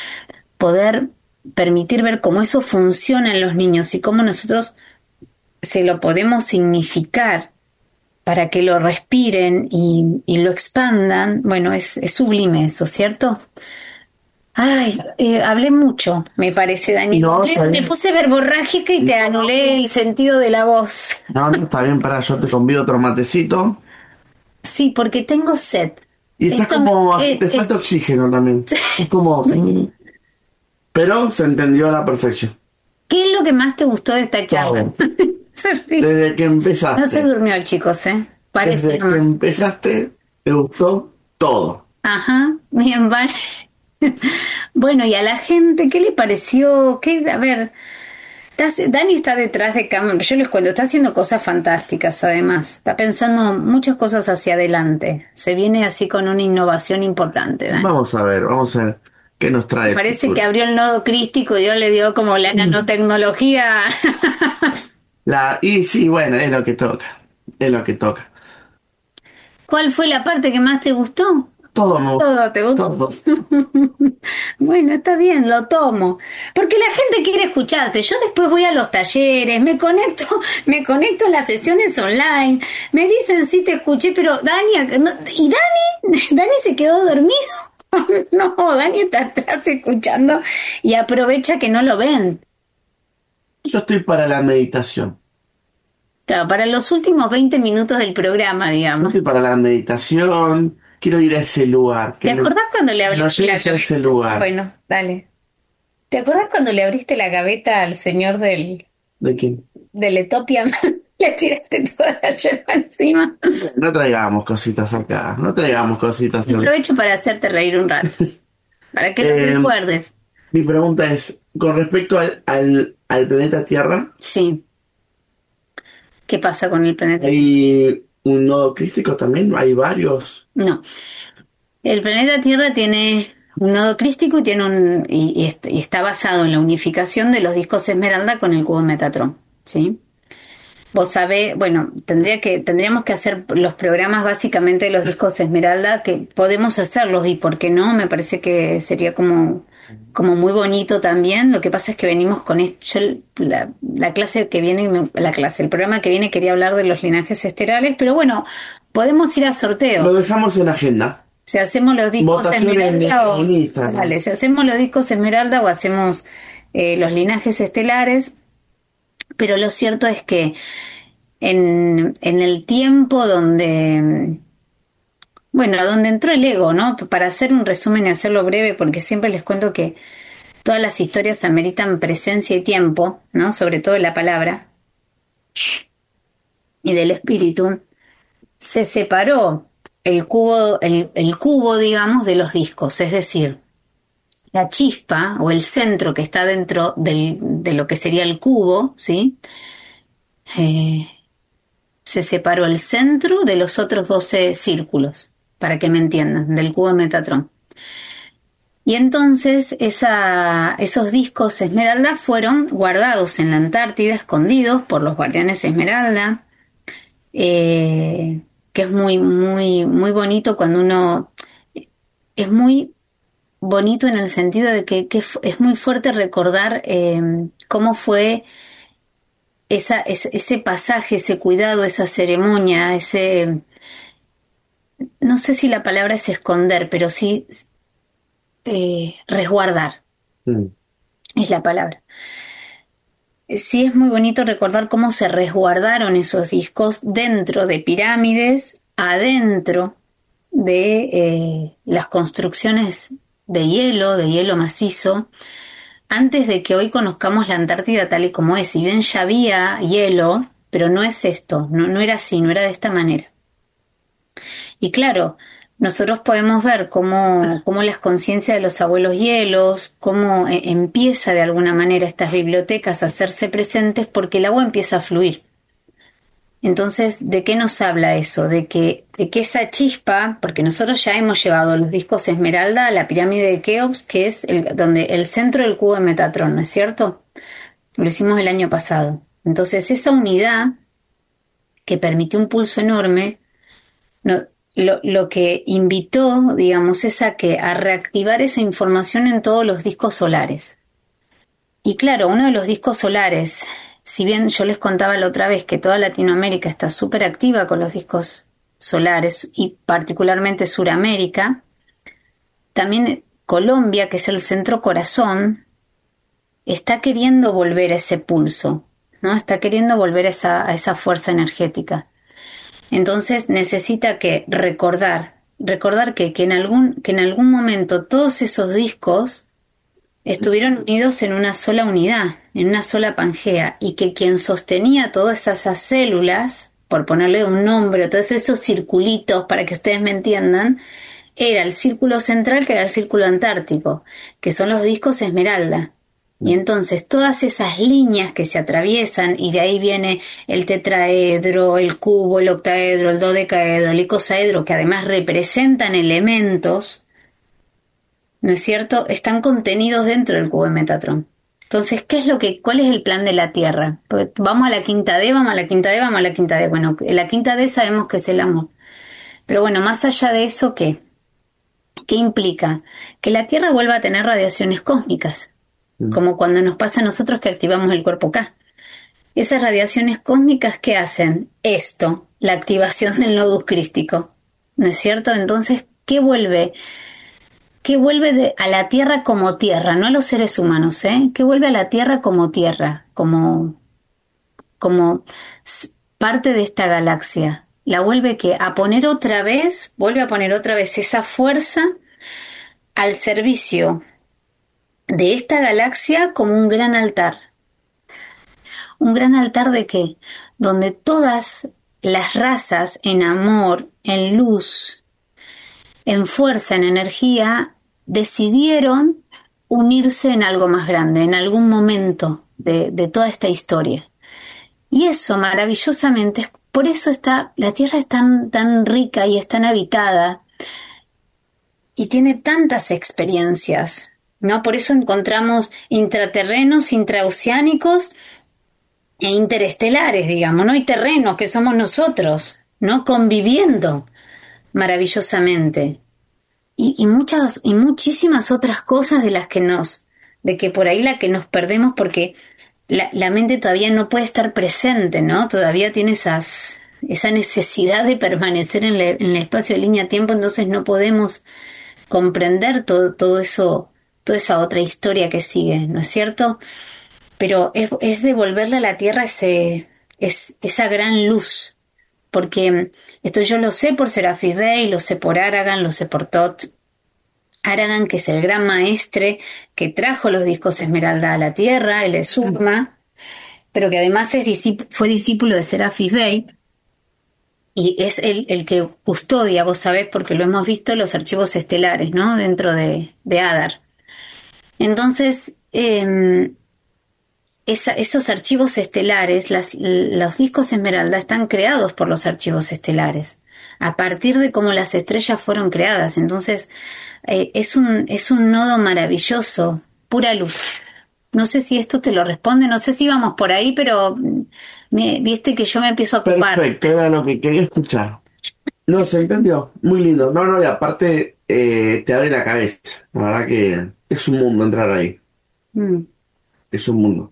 poder permitir ver cómo eso funciona en los niños y cómo nosotros se lo podemos significar para que lo respiren y lo expandan, bueno, es sublime eso, ¿cierto? Ay, hablé mucho, me parece, Dani. No, Me puse verborrágica y te anulé el sentido de la voz. No, está bien, para yo te convido otro matecito. Sí, porque tengo sed. Y estás como, te falta oxígeno también. Es como... Pero se entendió a la perfección. ¿Qué es lo que más te gustó de esta charla? Desde que empezaste. No se durmió, chicos, ¿eh? Parece Desde que empezaste, te gustó todo. Ajá, bien, vale. Bueno, y a la gente, ¿qué le pareció? A ver, Dani está detrás de cámara, yo les cuento, está haciendo cosas fantásticas además, está pensando muchas cosas hacia adelante, se viene así con una innovación importante, Dani. Vamos a ver qué nos trae. Parece que abrió el nodo crístico y Dios le dio como la nanotecnología. Y sí, bueno, es lo que toca. ¿Cuál fue la parte que más te gustó? Todo me gustó. Todo te gustó. Todo. Bueno, está bien, lo tomo. Porque la gente quiere escucharte. Yo después voy a los talleres, me conecto en las sesiones online. Me dicen, sí te escuché, pero Dani, ¿y Dani? ¿Dani se quedó dormido? No, Dani está atrás escuchando y aprovecha que no lo ven. Yo estoy para la meditación. Claro, para los últimos 20 minutos del programa, digamos. Yo estoy para la meditación. Quiero ir a ese lugar. ¿Te acordás cuando le abriste a ese lugar? Bueno, dale. ¿Te acordás cuando le abriste la gaveta al señor ¿De quién? del Etopian? Le tiraste toda la yerba encima. No traigamos cositas acá, no traigamos cositas. Aprovecho para hacerte reír un rato, para que lo recuerdes. Mi pregunta es, con respecto al planeta Tierra, Sí. ¿Qué pasa con el planeta? ¿hay un nodo crístico también? ¿Hay varios? No. El planeta Tierra tiene un nodo crístico y y está basado en la unificación de los discos Esmeralda con el cubo Metatron, ¿sí? Vos sabés, bueno, tendríamos que hacer los programas básicamente de los discos Esmeralda, que podemos hacerlos y por qué no, me parece que sería como muy bonito también. Lo que pasa es que venimos con esto, la clase que viene, el programa que viene quería hablar de los linajes estelares, pero bueno, podemos ir a sorteo. Lo dejamos en agenda. Si hacemos los discos Esmeralda Dale, si hacemos los discos Esmeralda o hacemos los linajes estelares, pero lo cierto es que en el tiempo donde entró el ego, ¿no? Para hacer un resumen y hacerlo breve, porque siempre les cuento que todas las historias ameritan presencia y tiempo, ¿no? Sobre todo la palabra y del espíritu. Se separó el cubo, digamos, de los discos, es decir, la chispa o el centro que está dentro de lo que sería el cubo, ¿sí? Se separó el centro de los otros 12 círculos, para que me entiendan, del cubo de Metatron. Y entonces esos discos Esmeralda fueron guardados en la Antártida, escondidos por los guardianes Esmeralda, que es muy, muy, muy bonito cuando uno... Es muy bonito en el sentido de que es muy fuerte recordar cómo fue ese pasaje, ese cuidado, esa ceremonia, no sé si la palabra es esconder, pero sí resguardar, es la palabra. Sí, es muy bonito recordar cómo se resguardaron esos discos dentro de pirámides, adentro de las construcciones de hielo macizo, antes de que hoy conozcamos la Antártida tal y como es. Si bien ya había hielo, pero no es esto, no era así, no era de esta manera. Y claro, nosotros podemos ver cómo las conciencias de los abuelos hielos, cómo empieza de alguna manera estas bibliotecas a hacerse presentes porque el agua empieza a fluir. Entonces, ¿de qué nos habla eso? De que esa chispa, porque nosotros ya hemos llevado los discos Esmeralda a la pirámide de Keops, que es donde el centro del cubo de Metatron, ¿no es cierto? Lo hicimos el año pasado. Entonces, esa unidad que permitió un pulso enorme, lo que invitó, digamos, es a reactivar esa información en todos los discos solares. Y claro, uno de los discos solares, si bien yo les contaba la otra vez que toda Latinoamérica está súper activa con los discos solares y particularmente Suramérica, también Colombia, que es el centro corazón, está queriendo volver a ese pulso, ¿no? Está queriendo volver a esa fuerza energética. Entonces necesita recordar que en algún momento todos esos discos estuvieron unidos en una sola unidad, en una sola Pangea, y que quien sostenía todas esas células, por ponerle un nombre, todos esos circulitos para que ustedes me entiendan, era el círculo central, que era el círculo antártico, que son los discos Esmeralda. Y entonces todas esas líneas que se atraviesan, y de ahí viene el tetraedro, el cubo, el octaedro, el dodecaedro, el icosaedro, que además representan elementos, ¿no es cierto?, están contenidos dentro del cubo de Metatron. Entonces, ¿cuál es el plan de la Tierra? Porque vamos a la quinta D, vamos a la quinta D, vamos a la quinta D. Bueno, la quinta D sabemos que es el amor. Pero bueno, más allá de eso, ¿qué implica? Que la Tierra vuelva a tener radiaciones cósmicas, como cuando nos pasa a nosotros que activamos el cuerpo K. Esas radiaciones cósmicas, ¿qué hacen? Esto, la activación del nodus crístico, ¿no es cierto? Entonces, ¿qué vuelve a la Tierra como Tierra? No a los seres humanos, ¿eh? ¿Qué vuelve a la Tierra como Tierra? Como parte de esta galaxia. La vuelve vuelve a poner otra vez esa fuerza al servicio de esta galaxia como un gran altar. ¿Un gran altar de qué? Donde todas las razas en amor, en luz, en fuerza, en energía, decidieron unirse en algo más grande, en algún momento de toda esta historia. Y eso maravillosamente, por eso la Tierra es tan rica y es tan habitada y tiene tantas experiencias, ¿no? Por eso encontramos intraterrenos, intraoceánicos e interestelares, digamos, ¿no? Y terrenos que somos nosotros, ¿no? Conviviendo maravillosamente. Y muchísimas otras cosas de que por ahí la que nos perdemos porque la mente todavía no puede estar presente, ¿no? Todavía tiene esa necesidad de permanecer en el espacio de línea-tiempo, entonces no podemos comprender todo eso, toda esa otra historia que sigue, ¿no es cierto? Pero es devolverle a la Tierra esa gran luz, porque esto yo lo sé por Serapis Bey, lo sé por Aragán, lo sé por Thoth. Aragán, que es el gran maestre que trajo los discos Esmeralda a la Tierra, él es Surma, pero que además fue discípulo de Serapis Bey, y es el que custodia, vos sabés, porque lo hemos visto, los archivos estelares, ¿no? Dentro de Adar. Entonces, esos archivos estelares, los discos Esmeralda están creados por los archivos estelares, a partir de cómo las estrellas fueron creadas. Entonces, es un nodo maravilloso, pura luz. No sé si esto te lo responde, no sé si vamos por ahí, pero viste que yo me empiezo a ocupar. Perfecto, era lo que quería escuchar. No, se entendió. Muy lindo. No, y aparte te abre la cabeza. La verdad que es un mundo entrar ahí. Es un mundo.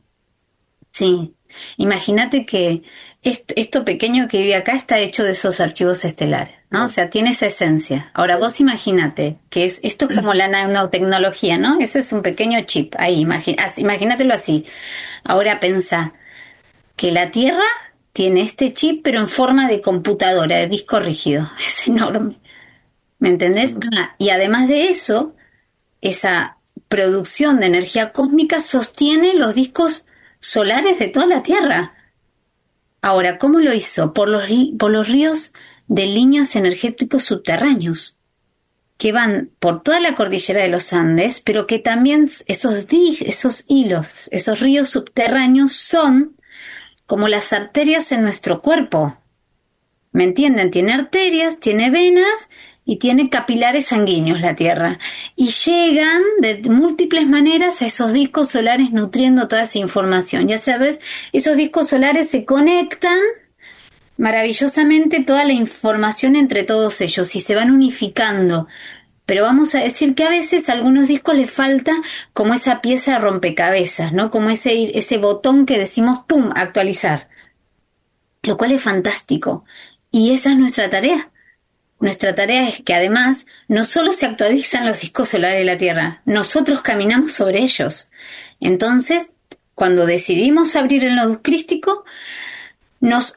Sí. Imagínate que esto pequeño que vive acá está hecho de esos archivos estelares, ¿no? O sea, tiene esa esencia. Ahora vos imagínate que esto es como la nanotecnología, ¿no? Ese es un pequeño chip ahí, imagínatelo así. Ahora pensá que la Tierra tiene este chip pero en forma de computadora, de disco rígido. Es enorme. ¿Me entendés? Y además de eso, esa producción de energía cósmica sostiene los discos solares de toda la Tierra. Ahora, ¿cómo lo hizo? Por los ríos de líneas energéticos subterráneos, que van por toda la cordillera de los Andes, pero que también esos hilos, esos ríos subterráneos son como las arterias en nuestro cuerpo. ¿Me entienden? Tiene arterias, tiene venas y tiene capilares sanguíneos la Tierra. Y llegan de múltiples maneras a esos discos solares nutriendo toda esa información. Ya sabes, esos discos solares se conectan maravillosamente toda la información entre todos ellos y se van unificando. Pero vamos a decir que a veces a algunos discos les falta como esa pieza de rompecabezas, ¿no? Como ese botón que decimos ¡pum! Actualizar. Lo cual es fantástico. Y esa es nuestra tarea. Nuestra tarea es que además no solo se actualizan los discos solares de la Tierra, nosotros caminamos sobre ellos. Entonces, cuando decidimos abrir el nodo crístico, nos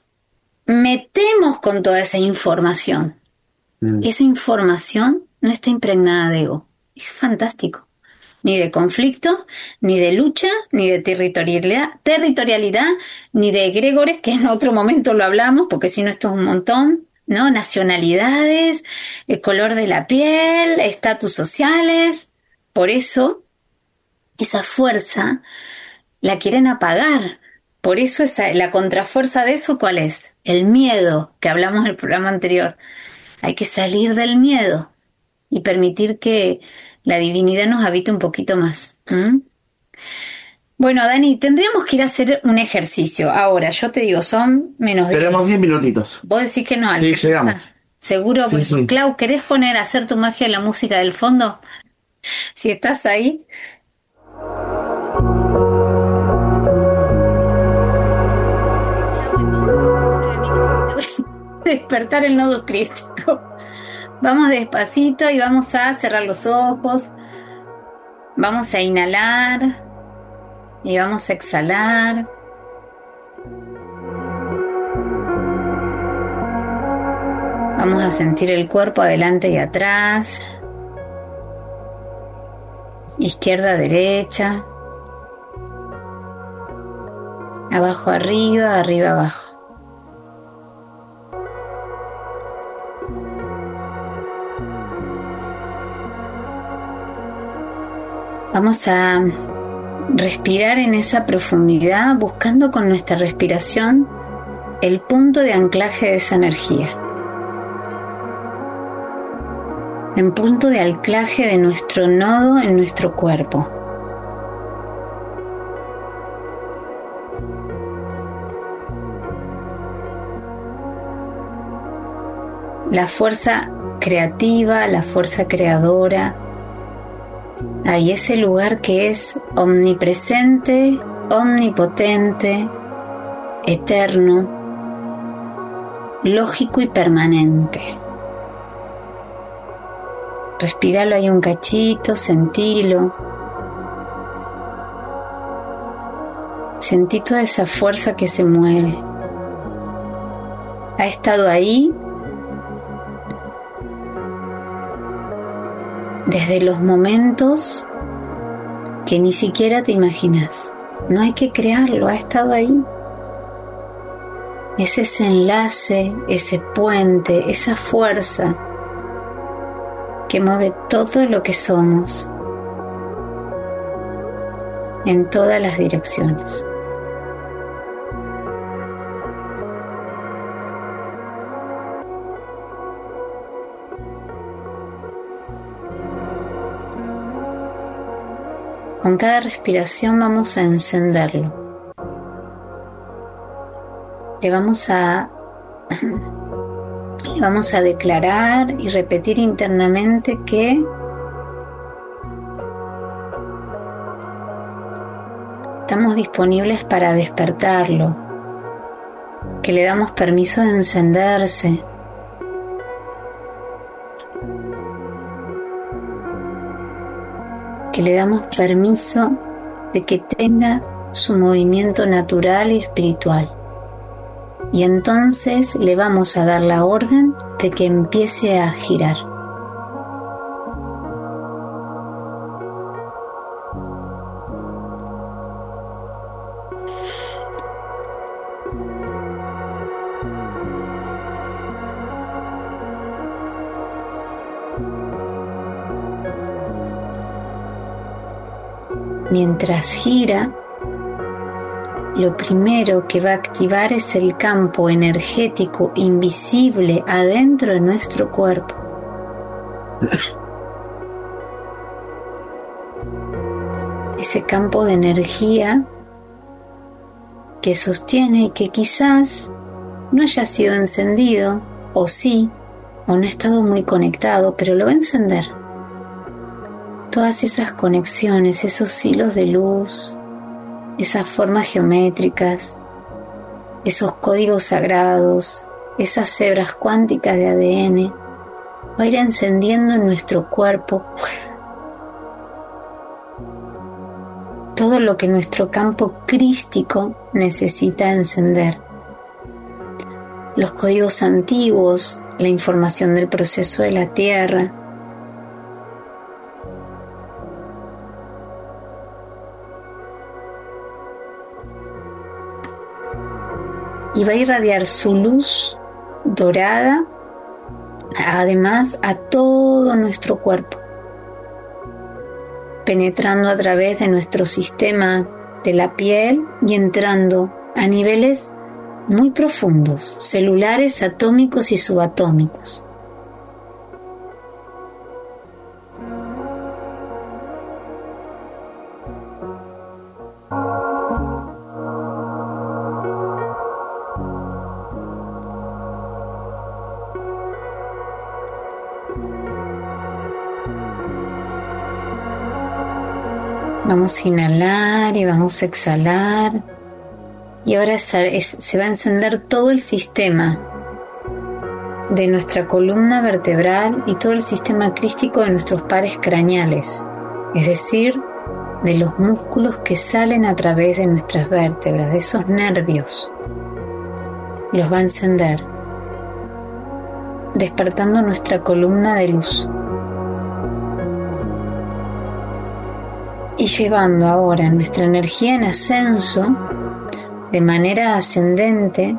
metemos con toda esa información. Esa información no está impregnada de ego. Es fantástico. Ni de conflicto, ni de lucha, ni de territorialidad, ni de egregores, que en otro momento lo hablamos, porque si no esto es un montón, ¿no? Nacionalidades, el color de la piel, estatus sociales. Por eso, esa fuerza la quieren apagar. Por eso la contrafuerza de eso, ¿cuál es? El miedo, que hablamos en el programa anterior. Hay que salir del miedo y permitir que la divinidad nos habite un poquito más. Bueno, Dani, tendríamos que ir a hacer un ejercicio. Ahora, yo te digo, son menos 10. Tenemos 10 minutitos. Vos decís que no, Sí, llegamos. Seguro, Sí, sí. Clau, ¿querés hacer tu magia de la música del fondo? Si estás ahí. Entonces, despertar el nodo crístico. Vamos despacito y vamos a cerrar los ojos. Vamos a inhalar y vamos a exhalar. Vamos a sentir el cuerpo adelante y atrás, izquierda, derecha. abajo arriba, arriba abajo. Vamos a respirar en esa profundidad, buscando con nuestra respiración el punto de anclaje de esa energía. El punto de anclaje de nuestro nodo en nuestro cuerpo. La fuerza creativa, la fuerza creadora. Hay ese lugar que es omnipresente, omnipotente, eterno, lógico y permanente. Respíralo ahí un cachito, sentilo. Sentí toda esa fuerza que se mueve. Ha estado ahí desde los momentos que ni siquiera te imaginas. No hay que crearlo, ha estado ahí. Es ese enlace, ese puente, esa fuerza que mueve todo lo que somos en todas las direcciones. Con cada respiración vamos a encenderlo. Le vamos a declarar y repetir internamente que estamos disponibles para despertarlo, que le damos permiso de encenderse, que le damos permiso de que tenga su movimiento natural y espiritual. Y entonces le vamos a dar la orden de que empiece a girar. Mientras gira, lo primero que va a activar es el campo energético invisible adentro de nuestro cuerpo. Ese campo de energía que sostiene y que quizás no haya sido encendido, o sí, o no ha estado muy conectado, pero lo va a encender. Todas esas conexiones, esos hilos de luz, esas formas geométricas, esos códigos sagrados, esas hebras cuánticas de ADN, va a ir encendiendo en nuestro cuerpo todo lo que nuestro campo crístico necesita encender. Los códigos antiguos, la información del proceso de la Tierra, y va a irradiar su luz dorada, además, a todo nuestro cuerpo, penetrando a través de nuestro sistema de la piel y entrando a niveles muy profundos, celulares, atómicos y subatómicos. Vamos a inhalar y vamos a exhalar. Y ahora se va a encender todo el sistema de nuestra columna vertebral y todo el sistema crístico de nuestros pares craneales. Es decir, de los músculos que salen a través de nuestras vértebras, de esos nervios. Los va a encender, despertando nuestra columna de luz. Y llevando ahora nuestra energía en ascenso de manera ascendente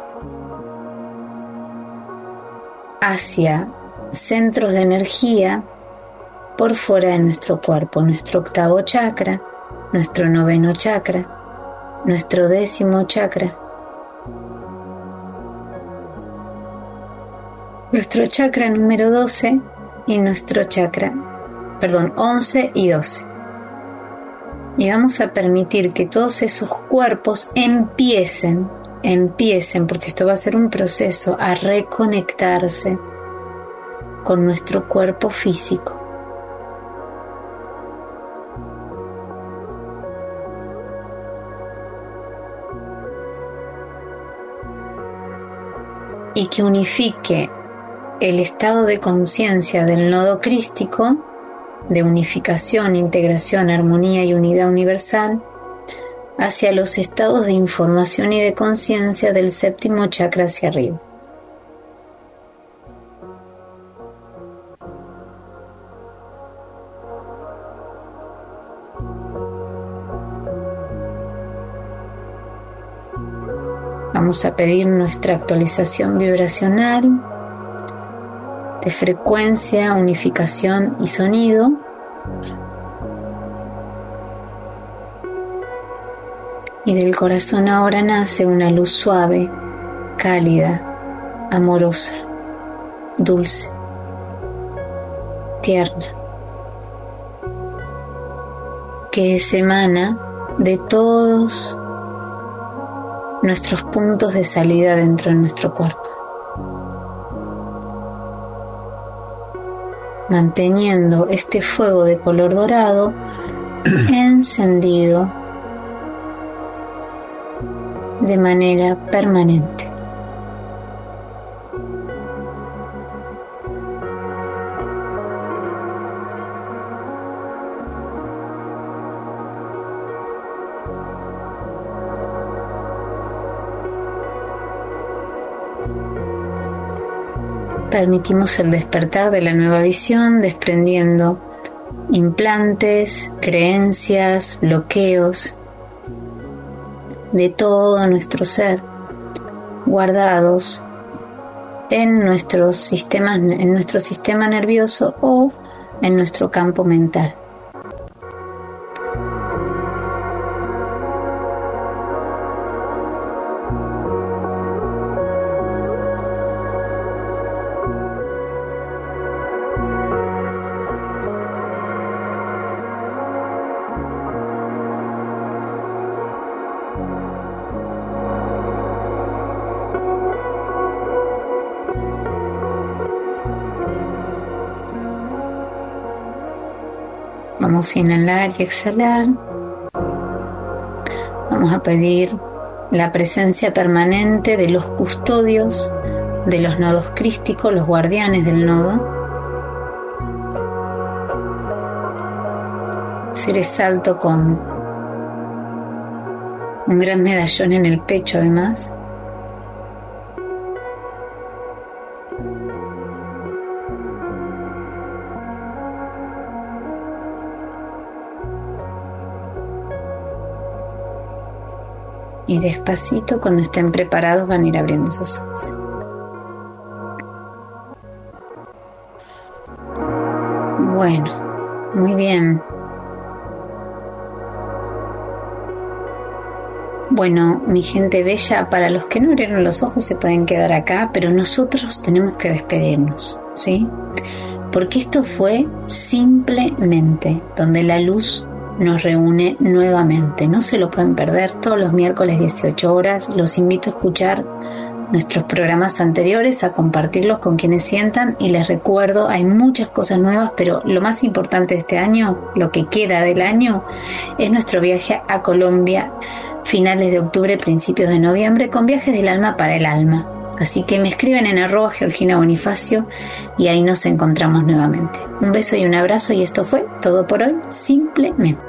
hacia centros de energía por fuera de nuestro cuerpo, nuestro 8º chakra, nuestro 9º chakra, nuestro 10º chakra, nuestro chakra número 12 y nuestro chakra, 11 y 12. Y vamos a permitir que todos esos cuerpos empiecen, porque esto va a ser un proceso, a reconectarse con nuestro cuerpo físico. Y que unifique el estado de conciencia del nodo crístico, de unificación, integración, armonía y unidad universal, hacia los estados de información y de conciencia del 7º chakra hacia arriba. Vamos a pedir nuestra actualización vibracional de frecuencia, unificación y sonido. Y del corazón ahora nace una luz suave, cálida, amorosa, dulce, tierna, que se emana de todos nuestros puntos de salida dentro de nuestro cuerpo, manteniendo este fuego de color dorado encendido de manera permanente. Permitimos el despertar de la nueva visión, desprendiendo implantes, creencias, bloqueos de todo nuestro ser, guardados en nuestro sistema nervioso o en nuestro campo mental. Vamos a inhalar y exhalar. Vamos a pedir la presencia permanente de los custodios de los nodos crísticos, los guardianes del nodo. Seres alto con un gran medallón en el pecho además. Y despacito, cuando estén preparados, van a ir abriendo sus ojos. Bueno, muy bien. Bueno, mi gente bella, para los que no abrieron los ojos se pueden quedar acá, pero nosotros tenemos que despedirnos, ¿sí? Porque esto fue simplemente donde la luz nos reúne nuevamente. No se lo pueden perder, todos los miércoles 18 horas. Los invito a escuchar nuestros programas anteriores, a compartirlos con quienes sientan, y les recuerdo, hay muchas cosas nuevas, pero lo más importante de este año, lo que queda del año, es nuestro viaje a Colombia, finales de octubre, principios de noviembre, con Viajes del Alma para el Alma. Así que me escriben en @GeorginaBonifacio y ahí nos encontramos nuevamente. Un beso y un abrazo, y esto fue todo por hoy, simplemente.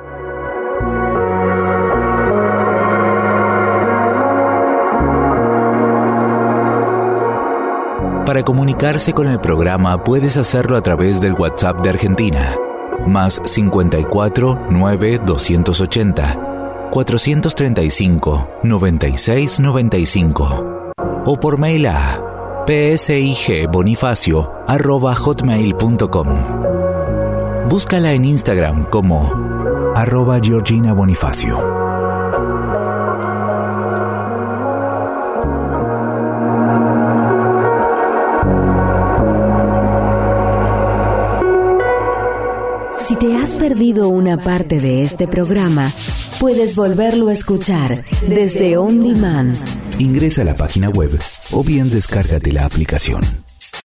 Para comunicarse con el programa puedes hacerlo a través del WhatsApp de Argentina, más 54 9 280 435-9695 o por mail a psigbonifacio@hotmail.com. Búscala en Instagram como @GeorginaBonifacio. Si te has perdido una parte de este programa, puedes volverlo a escuchar desde On Demand. Ingresa a la página web o bien descárgate la aplicación.